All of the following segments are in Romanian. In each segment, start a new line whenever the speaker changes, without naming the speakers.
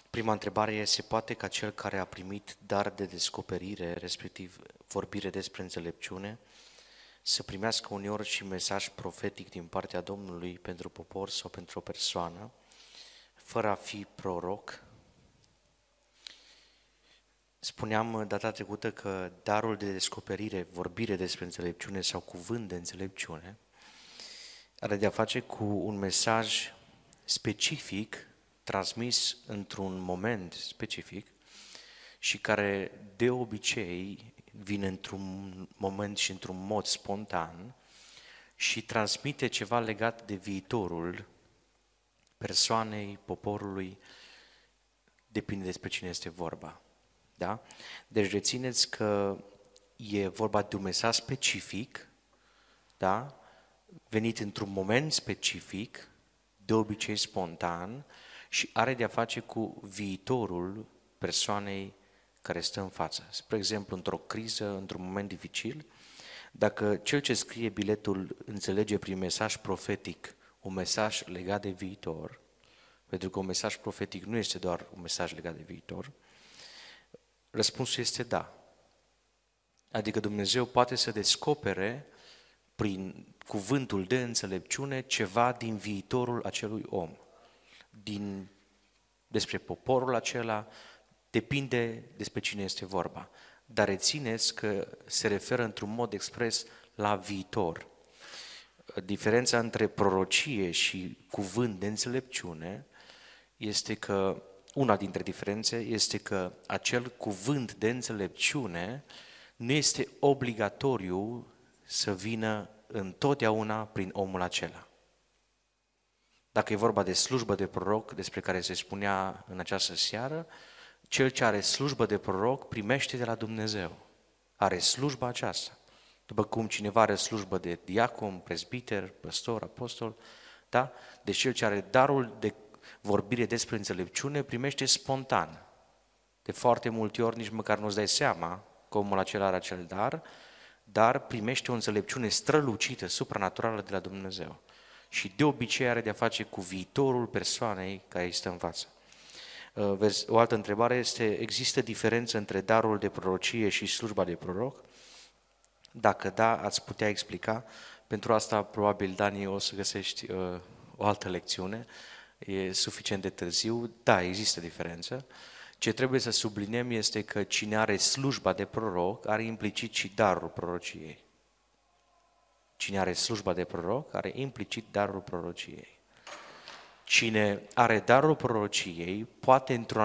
Prima întrebare e, se poate ca cel care a primit dar de descoperire, respectiv vorbire despre înțelepciune, să primească uneori și mesaj profetic din partea Domnului pentru popor sau pentru o persoană, fără a fi proroc? Spuneam data trecută că darul de descoperire, vorbire despre înțelepciune sau cuvânt de înțelepciune, are de-a face cu un mesaj specific, transmis într-un moment specific și care de obicei vine într-un moment și într-un mod spontan și transmite ceva legat de viitorul persoanei, poporului, depinde despre cine este vorba. Da? Deci rețineți că e vorba de un mesaj specific, da? Venit într-un moment specific, de obicei spontan, și are de-a face cu viitorul persoanei care stă în față. Spre exemplu, într-o criză, într-un moment dificil, dacă cel ce scrie biletul înțelege prin mesaj profetic un mesaj legat de viitor, pentru că un mesaj profetic nu este doar un mesaj legat de viitor, răspunsul este da. Adică Dumnezeu poate să descopere prin cuvântul de înțelepciune ceva din viitorul acelui om, despre poporul acela, depinde despre cine este vorba. Dar rețineți că se referă într-un mod expres la viitor. Diferența între prorocie și cuvânt de înțelepciune este că, una dintre diferențe este că acel cuvânt de înțelepciune nu este obligatoriu să vină întotdeauna prin omul acela. Dacă e vorba de slujbă de proroc, despre care se spunea în această seară, cel ce are slujbă de proroc primește de la Dumnezeu. Are slujba aceasta. După cum cineva are slujbă de diacon, presbiter, păstor, apostol, da? Deci cel ce are darul de vorbire despre înțelepciune primește spontan. De foarte multe ori nici măcar nu-ți dai seama că omul acela are acel dar primește o înțelepciune strălucită, supranaturală de la Dumnezeu. Și de obicei are de-a face cu viitorul persoanei care îi stă în față. O altă întrebare este, există diferență între darul de prorocie și slujba de proroc? Dacă da, ați putea explica. Pentru asta, probabil, Dani, o să găsești o altă lecțiune. E suficient de târziu. Da, există diferență. Ce trebuie să subliniem este că cine are slujba de proroc are implicit și darul prorociei. Cine are slujba de proroc are implicit darul prorociei. Cine are darul prorociei poate într-un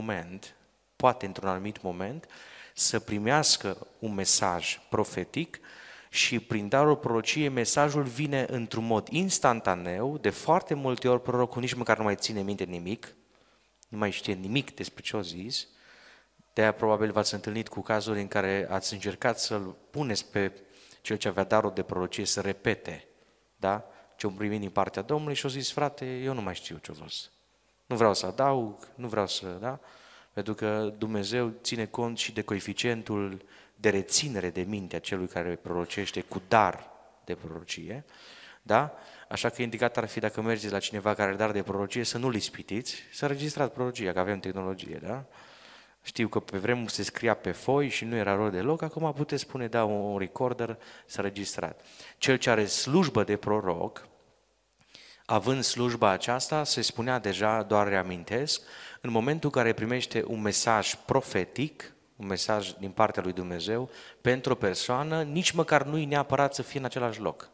anumit moment să primească un mesaj profetic și prin darul prorociei mesajul vine într-un mod instantaneu, de foarte multe ori prorocul nici măcar nu mai ține minte nimic, nu mai știe nimic despre ce a zis, de-aia probabil v-ați întâlnit cu cazuri în care ați încercat să-l puneți pe cel ce avea darul de prorocie să repete, da? Ce-o primit din partea Domnului și a zis, frate, eu nu mai știu ce-o fost. Nu vreau să adaug, nu vreau să, da? Pentru că Dumnezeu ține cont și de coeficientul de reținere de minte a celui care prorocește cu dar de prorocie, da? Așa că indicat ar fi dacă mergeți la cineva care are dar de prorocie să nu-l ispitiți, să înregistrați prorocia, că avem tehnologie, da? Știu că pe vremuri se scria pe foi și nu era rău deloc, acum puteți spune, da, un recorder s-a registrat. Cel ce are slujbă de proroc, având slujba aceasta, se spunea deja, doar reamintesc, în momentul în care primește un mesaj profetic, un mesaj din partea lui Dumnezeu, pentru o persoană, nici măcar nu-i neapărat să fie în același loc.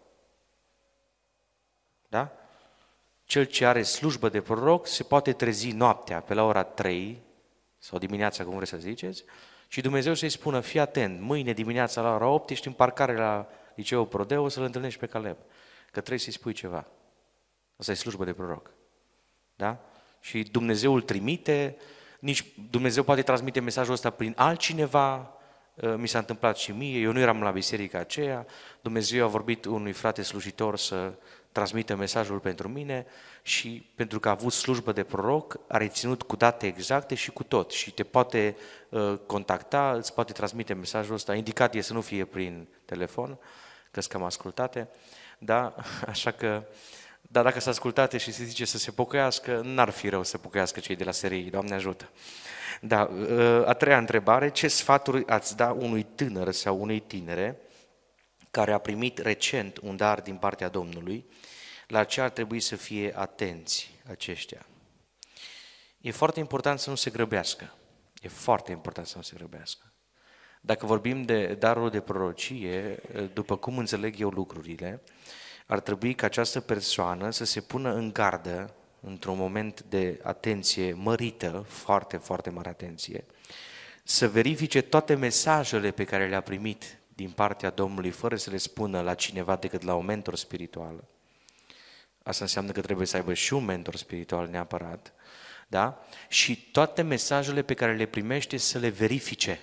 Da? Cel ce are slujbă de proroc se poate trezi noaptea pe la ora 3 sau dimineața, cum vreți să ziceți, și Dumnezeu să-i spună, fii atent, mâine dimineața la ora 8 ești în parcare la Liceul Prodeo să-l întâlnești pe Caleb, că trebuie să-i spui ceva. Asta e slujbă de proroc. Da? Și Dumnezeu îl trimite, nici Dumnezeu poate transmite mesajul ăsta prin altcineva, mi s-a întâmplat și mie, eu nu eram la biserica aceea, Dumnezeu a vorbit unui frate slujitor să transmită mesajul pentru mine și pentru că a avut slujbă de proroc, a reținut cu date exacte și cu tot și te poate contacta, îți poate transmite mesajul ăsta, indicat e să nu fie prin telefon, că-s cam ascultate, da? Așa că Dar dacă s-a ascultat și se zice să se pocăiască, n-ar fi rău să pocăiască cei de la serii, Doamne ajută. Da, a treia întrebare, ce sfaturi ați da unui tânăr sau unei tinere care a primit recent un dar din partea Domnului, la ce ar trebui să fie atenți aceștia? E foarte important să nu se grăbească. E foarte important să nu se grăbească. Dacă vorbim de darul de prorocie, după cum înțeleg eu lucrurile, ar trebui ca această persoană să se pună în gardă într-un moment de atenție mărită, foarte, foarte mare atenție, să verifice toate mesajele pe care le-a primit din partea Domnului, fără să le spună la cineva decât la un mentor spiritual. Asta înseamnă că trebuie să aibă și un mentor spiritual neapărat, da? Și toate mesajele pe care le primește să le verifice.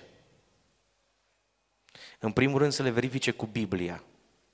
În primul rând să le verifice cu Biblia.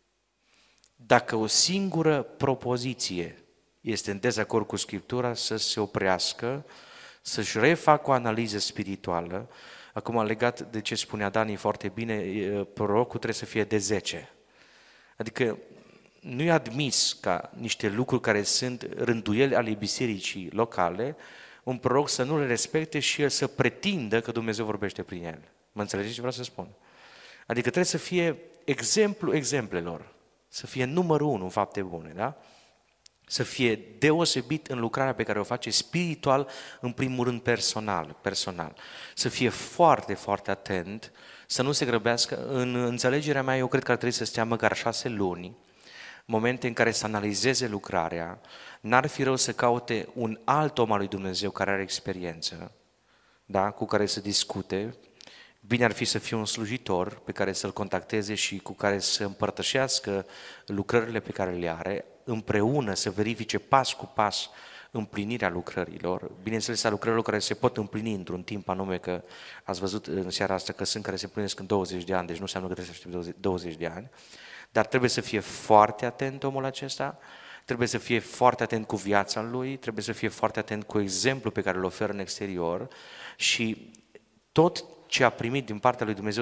Dacă o singură propoziție este în dezacord cu Scriptura, să se oprească, să-și refacă o analiză spirituală. Acum, legat de ce spunea Dani foarte bine, prorocul trebuie să fie de 10. Adică nu e admis ca niște lucruri care sunt rânduieli ale bisericii locale, un proroc să nu le respecte și el să pretindă că Dumnezeu vorbește prin el. Mă înțelegeți ce vreau să spun? Adică trebuie să fie exemplu exemplelor, să fie numărul 1 în fapte bune, da? Să fie deosebit în lucrarea pe care o face spiritual, în primul rând personal. Să fie foarte, foarte atent, să nu se grăbească. În înțelegerea mea, eu cred că ar trebui să stea măcar 6 luni, momente în care să analizeze lucrarea. N-ar fi rău să caute un alt om al lui Dumnezeu care are experiență, da? Cu care să discute. Bine ar fi să fie un slujitor pe care să-l contacteze și cu care să împărtășească lucrările pe care le are, împreună să verifice pas cu pas împlinirea lucrărilor, bineînțeles a lucrărilor care se pot împlini într-un timp anume, că ați văzut în seara asta că sunt care se împlinesc în 20 de ani, deci nu înseamnă că trebuie să aștepte 20 de ani, dar trebuie să fie foarte atent omul acesta, trebuie să fie foarte atent cu viața lui, trebuie să fie foarte atent cu exemplul pe care îl oferă în exterior și tot ce a primit din partea lui Dumnezeu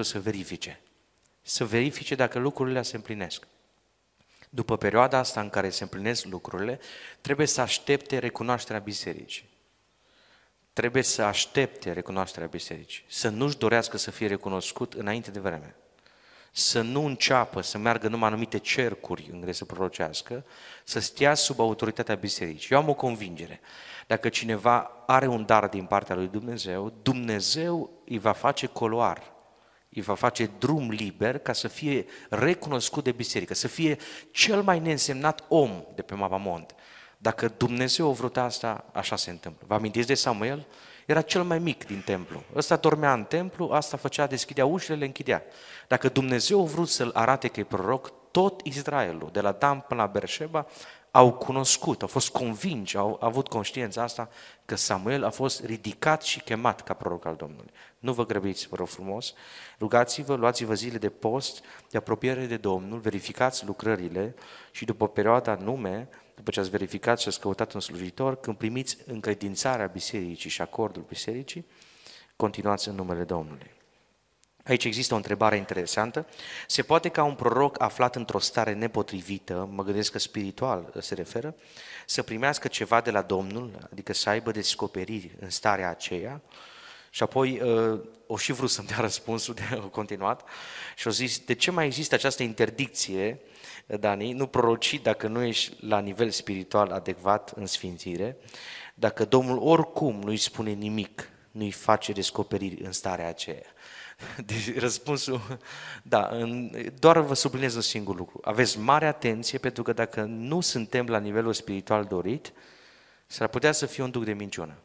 să verifice dacă lucrurile se împlinesc. După perioada asta în care se împlinesc lucrurile, trebuie să aștepte recunoașterea bisericii. Trebuie să aștepte recunoașterea bisericii, să nu-și dorească să fie recunoscut înainte de vreme. Să nu înceapă să meargă numai anumite cercuri în care să prorocească, să stea sub autoritatea bisericii. Eu am o convingere. Dacă cineva are un dar din partea lui Dumnezeu, Dumnezeu îi va face coloar, îi va face drum liber ca să fie recunoscut de biserică, să fie cel mai neînsemnat om de pe Mapamond. Dacă Dumnezeu a vrut asta, așa se întâmplă. Vă amintiți de Samuel? Era cel mai mic din templu. Ăsta dormea în templu, asta făcea, deschidea ușile, le închidea. Dacă Dumnezeu a vrut să-l arate că e proroc, tot Israelul, de la Dan până la Beersheba, au cunoscut, au fost convinși, au avut conștiința asta că Samuel a fost ridicat și chemat ca proroc al Domnului. Nu vă grăbiți, vă rog frumos, rugați-vă, luați-vă zile de post, de apropiere de Domnul, verificați lucrările și după perioada anume, după ce ați verificat și ați căutat un slujitor, când primiți încredințarea bisericii și acordul bisericii, continuați în numele Domnului. Aici există o întrebare interesantă. Se poate ca un proroc aflat într-o stare nepotrivită, mă gândesc că spiritual se referă, să primească ceva de la Domnul, adică să aibă descoperiri în starea aceea? Și apoi o și vrut să-mi dea răspunsul, de a continuat, și o zis, de ce mai există această interdicție, Dani, nu proroci dacă nu ești la nivel spiritual adecvat în sfințire, dacă Domnul oricum nu-i spune nimic, nu-i face descoperiri în starea aceea? Deci răspunsul, da, doar vă subliniez un singur lucru. Aveți mare atenție pentru că dacă nu suntem la nivelul spiritual dorit, s-ar putea să fie un duc de minciună.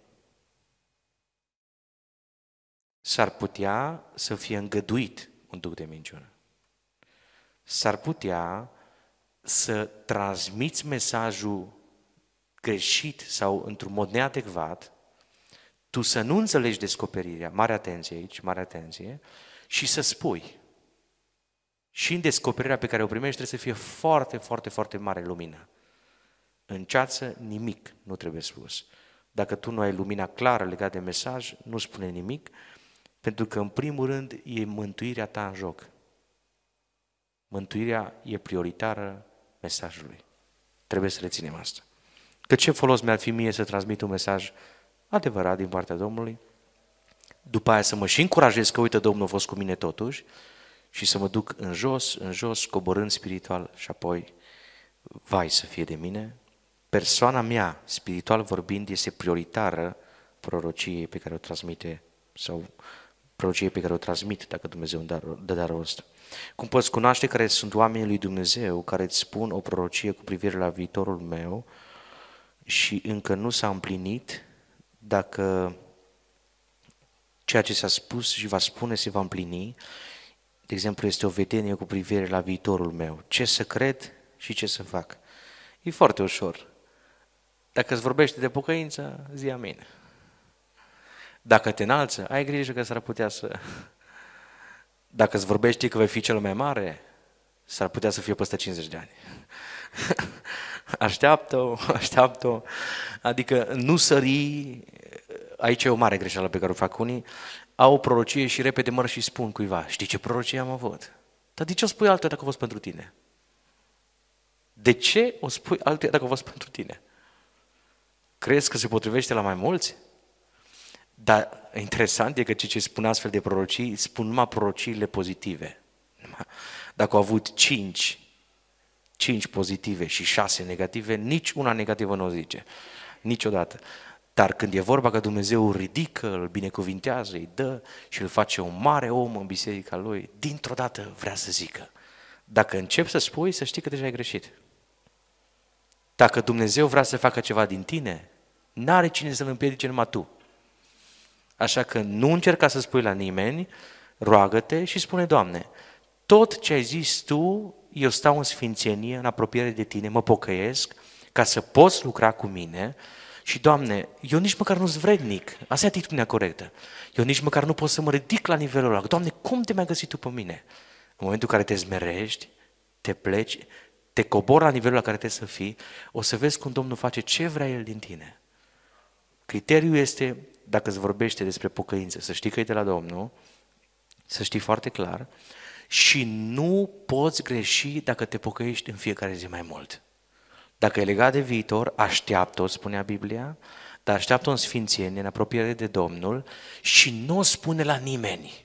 S-ar putea să fie îngăduit un duc de minciună. S-ar putea să transmiți mesajul greșit sau într-un mod neadecvat, tu să nu înțelegi descoperirea, mare atenție aici, mare atenție, și să spui. Și în descoperirea pe care o primești trebuie să fie foarte, foarte, foarte mare lumină. În ceață nimic nu trebuie spus. Dacă tu nu ai lumina clară legată de mesaj, nu spune nimic, pentru că în primul rând e mântuirea ta în joc. Mântuirea e prioritară mesajului. Trebuie să reținem asta. Că ce folos mi-ar fi mie să transmit un mesaj adevărat din partea Domnului, după aia să mă și încurajez că uite Domnul a fost cu mine totuși și să mă duc în jos, coborând spiritual și apoi vai să fie de mine. Persoana mea, spiritual vorbind, este prioritară prorociei pe care o transmite sau prorociei pe care o transmit dacă Dumnezeu îmi dă darul ăsta. Cum poți cunoaște care sunt oamenii lui Dumnezeu care îți spun o prorocie cu privire la viitorul meu și încă nu s-a împlinit, dacă ceea ce s-a spus și va spune se va împlini, de exemplu, este o vedenie cu privire la viitorul meu. Ce să cred și ce să fac. E foarte ușor. Dacă îți vorbește de pocăință, zi amin. Dacă te înalță, ai grijă că s-ar putea să... Dacă îți vorbește că vei fi cel mai mare, s-ar putea să fie peste 50 de ani. Așteaptă-o. Adică nu sări, aici e o mare greșeală pe care o fac unii, au o prorocie și repede măr și spun cuiva, știi ce prorocie am avut? Dar de ce o spui altuia dacă a fost pentru tine? De ce o spui altuia dacă a fost pentru tine? Crezi că se potrivește la mai mulți? Dar interesant e că cei ce spun astfel de prorocii, spun numai prorociile pozitive. Dacă au avut 5 pozitive și 6 negative, nici una negativă nu o zice. Niciodată. Dar când e vorba că Dumnezeu îl ridică, îl binecuvintează, îi dă și îl face un mare om în biserica lui, dintr-o dată vrea să zică. Dacă începi să spui, să știi că deja ai greșit. Dacă Dumnezeu vrea să facă ceva din tine, n-are cine să-l împiedice numai tu. Așa că nu încerca să spui la nimeni, roagă-te și spune, Doamne, tot ce ai zis Tu, eu stau în sfințenie, în apropiere de Tine, mă pocăiesc, ca să poți lucra cu mine și, Doamne, eu nici măcar nu-s vrednic, asta e atitudinea corectă, eu nici măcar nu pot să mă ridic la nivelul ăla, Doamne, cum te-ai găsit Tu pe mine? În momentul în care te zmerești, te pleci, te cobori la nivelul la care trebuie să fii, o să vezi cum Domnul face ce vrea El din tine. Criteriul este, dacă îți vorbește despre pocăință, să știi că e de la Domnul, să știi foarte clar și nu poți greși dacă te pocăiești în fiecare zi mai mult. Dacă e legat de viitor, așteaptă-o, spunea Biblia, dar așteaptă-o în sfințenie, în apropiere de Domnul și nu o spune la nimeni.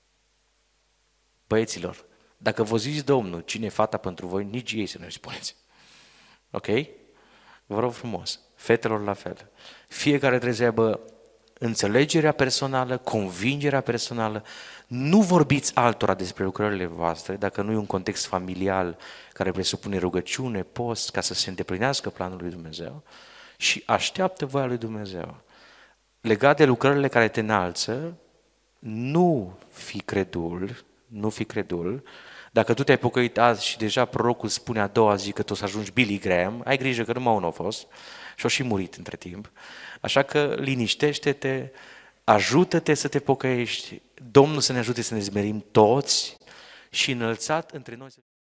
Băieților, dacă vă zici Domnul, cine e fata pentru voi, nici ei să nu-i spuneți. Ok? Vă rog frumos. Fetelor la fel. Fiecare trebuie să aibă înțelegerea personală, convingerea personală. Nu vorbiți altora despre lucrările voastre, dacă nu e un context familial care presupune rugăciune, post, ca să se îndeplinească planul lui Dumnezeu și așteaptă voia lui Dumnezeu. Legat de lucrările care te înalță, nu fi credul. Dacă tu te-ai pocăit azi și deja prorocul spune a doua zi că tu o să ajungi Billy Graham, ai grijă că numai unul a fost și a și murit între timp. Așa că liniștește-te, ajută-te să te pocăiești, Domnul să ne ajute să ne zmerim toți și înălțat între noi.